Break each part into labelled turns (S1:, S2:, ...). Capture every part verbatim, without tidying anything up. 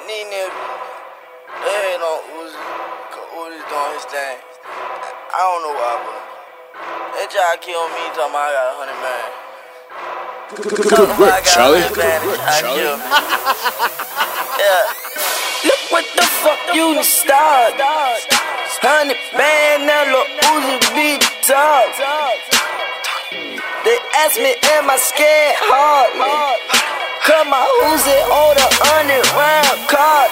S1: these niggas, they ain't on Uzi, cause Uzi's doing his thing. I don't know why, but they try to kill me, talking about I got a hundred man.
S2: Good work, Charlie. Good work, Charlie.
S1: Yeah. Look what the fuck you done started. Hundred band, that Lil Uzi beat the top. They ask me, am I scared? Hardly. Cause my Uzi on the hundred round card.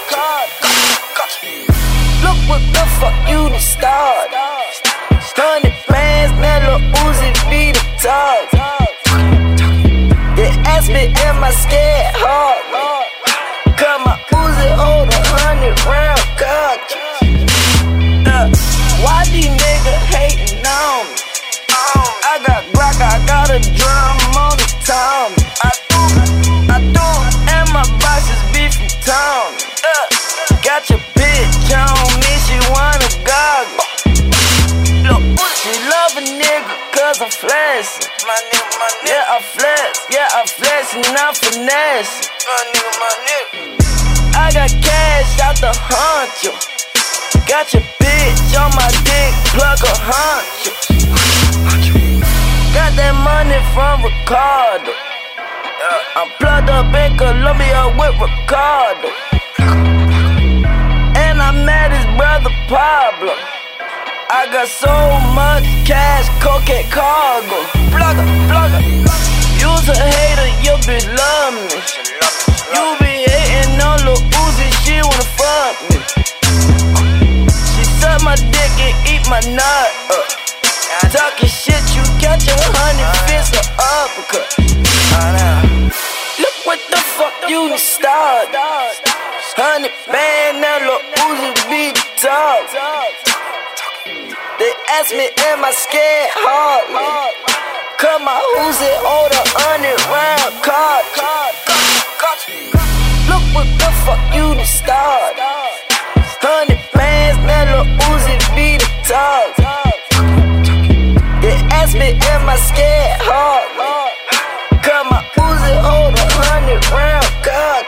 S1: Look what the fuck you done started. Hundred bands, that Lil Uzi beat the top. They ask me, am I scared? Hardly. Cause my Uzi hold a hundred round cartridge. Uh, why these niggas hating on me? I got Glock, I got a drum on the town. I do, I do, and my boxes be from town. Uh, got your bitch on me, she wanna goggle. Look, she love a nigga cause I'm flexing. My nigga, my nigga. Yeah, I flex, yeah, I flex and I'm finessing. My nigga, my nigga. I got cash out the honcho. Got your bitch on my dick, plug a honcho. Got that money from Ricardo. I'm plugged up in Colombia with Ricardo. And I met his brother Pablo. I got so much cash, cocaine cargo. Plugger, plugger. You's a hater, you bitch love me. You be hating on Lil Uzi, she wanna fuck me. She suck my dick and eat my nut up. Talking shit, you catch a hundred fists or uppercut. Look what the fuck you done started. Hundred band, now Lil Uzi beat the top. They ask me, am I scared? Hardly. Cause my Uzi hold a hundred round card. Look what the fuck you done started. Hundred bands, now Lil Uzi beat the top. They ask me, am I scared? Hardly. Cause my Uzi hold a hundred round card.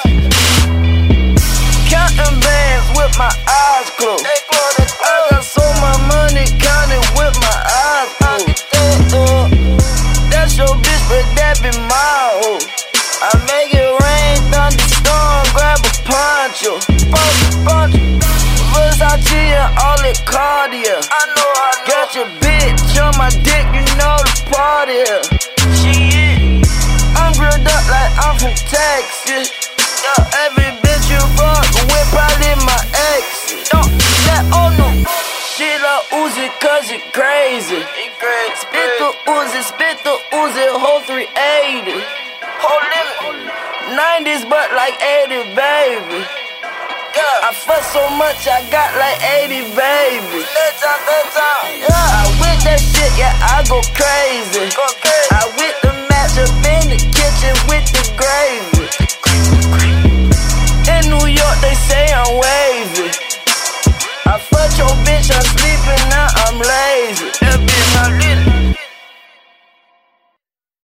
S1: Counting bands with my eyes closed. I got so much money counting with my eyes closed. That's your bitch, but that be my hoe. I make it rain, thunderstorm, grab a poncho. Poncho, poncho. Versace and all it Cartier. I know I know. Got your bitch on my dick, you know the party. She is. I'm grilled up like I'm from Texas. Yeah, every bitch you fuck with probably my ex. Don't let oh no. She love Uzi cause it crazy. Spit the Uzi, spit the Uzi, whole three eighty. Whole limit. nineties but like eighty, baby. Yeah. I fuck so much, I got like eighty babies. That time, that time. Yeah. I with that shit, yeah, I go crazy. Go crazy. I with the match up in the kitchen with the gravy. In New York, they say I'm wavy. I fuck your bitch, I